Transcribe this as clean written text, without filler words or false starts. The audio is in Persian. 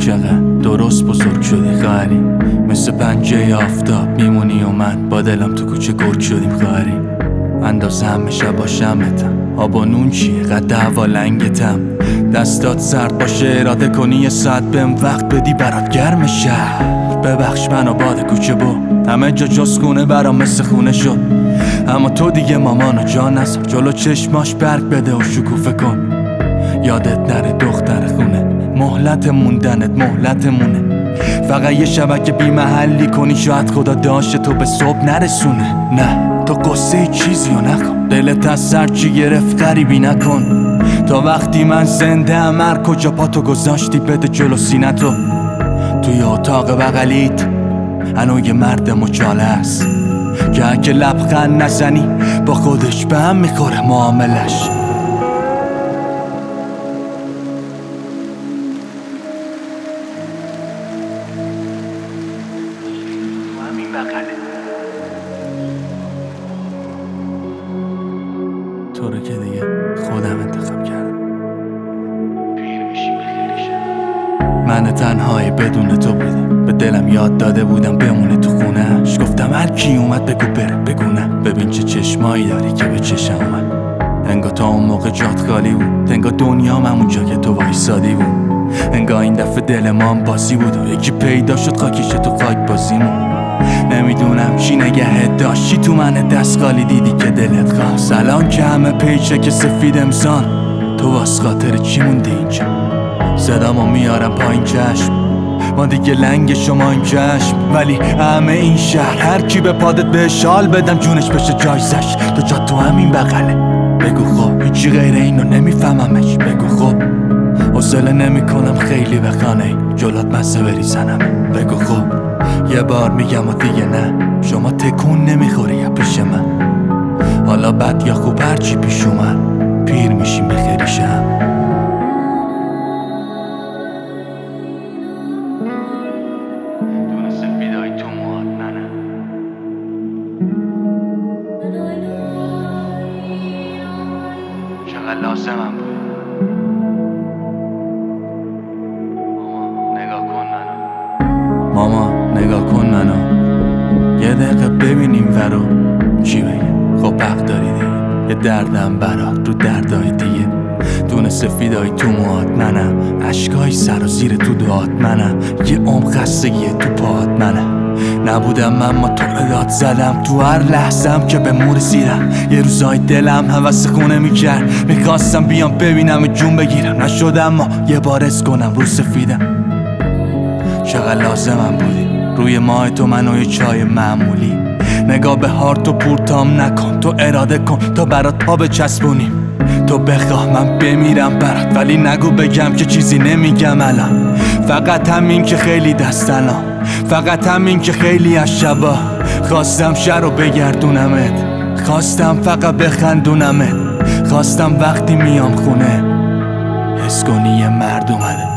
چقدر درست بزرگ شدی خواهری، مثل پنجه آفتاب میمونی و من با دلم تو کوچه گرگ شدیم خواهری. اندازه همه شبا شمتم، آب و نون چیه قد هوا لنگتم. دستات سرد باشه اراده کنی یه ساعت بهم وقت بدی برات گرم شهر. ببخش منو باد کوچه با همه جا جز خونه برام مثل خونه شد، اما تو دیگه مامانو جا نذار جلو چشماش برگ بده و شکوفه کن. یادت نره دختر خونه، مهلت موندنت مهلتمونه. فقط یه شبکه بی محلی کنی شاید خدا داشته تو به صبح نرسونه. نه تو قصه چیزی رو نکن، دلت از سر چی گرفت غریبی نکن. تا وقتی من زنده ام هر کجا پاتو گذاشتی بده جلو سینتو. توی اتاق بغلیت هنو یه مرد مچاله هست که اگه لبخند نزنی با خودش به هم میخوره معاملش. تو رو که دیگه خودم انتخاب کردم. پیر میشی من تنهایی بدون تو بودم، به دلم یاد داده بودم بمونه تو خونهش. گفتم هر کی اومد بگو بره بگو نه، ببین چه چشمایی داری که به چشم اومد. انگار تا اون موقع جات خالی بود، انگار دنیام همونجا که تو وایسادی بود. انگار این دفعه دل ما هم بازی بود و یکی پیدا شد خاکیش تو خاک بازیمون. نمیدونم چی نگهت داشت، چی تو من دست خالی دیدی که دلت خواست. الان که همه پیچه که سفید امسان، تو واس خاطر چی موندی اینجا؟ صدامو میارم پایین چشم، ما دیگه لنگ شما این چشم. ولی همه این شهر هر کی به پادت به شال بدم جونش بشه جایزش. تو جا تو همین بغله، بگو خب هیچی غیر اینو نمیفهممش. بگو خب حوصله نمیکنم خیلی به خانه جلات مزه بریزنم. بگو خب یه بار میگم و دیگه نه، شما تکون نمیخوری یا پیش من. حالا بد یا خوب هرچی پیش اومد پیر میشیم بخیریشم. دونه سفیدای تو موهات منم، چقدر لازمم بود. ماما نگاه کن منو، یه دقیقه ببینیم ورو چی بگم. خب حق داری دیگه، یه دردم برات رو دردای دیگه. دونه سفیدای تو موهات منم، اشکای سر و زیر تو دعات منم، یه خستگی تو پاهات منم. نبودم من ما تو رو داد زدم تو هر لحظم که به مور رسیدم. یه روزای دلم هوس خونه میکرد، میخواستم بیام ببینم جون بگیرم. نشدم ما یه بار اس کنم رو سفیدم. چقدر لازمم بودی روی ماه تو منو یه چای معمولی. نگاه به هارت و پورتام نکن، تو اراده کن تا برات پا بچسبونیم. تو بخواه من بمیرم برات، ولی نگو بگم که چیزی نمیگم الان. فقط همین که خیلی دستنام، فقط همین که خیلی از شبا خواستم شهر رو بگردونمت. خواستم فقط بخندونمت، خواستم وقتی میام خونه حس کنی یه مرد اومده.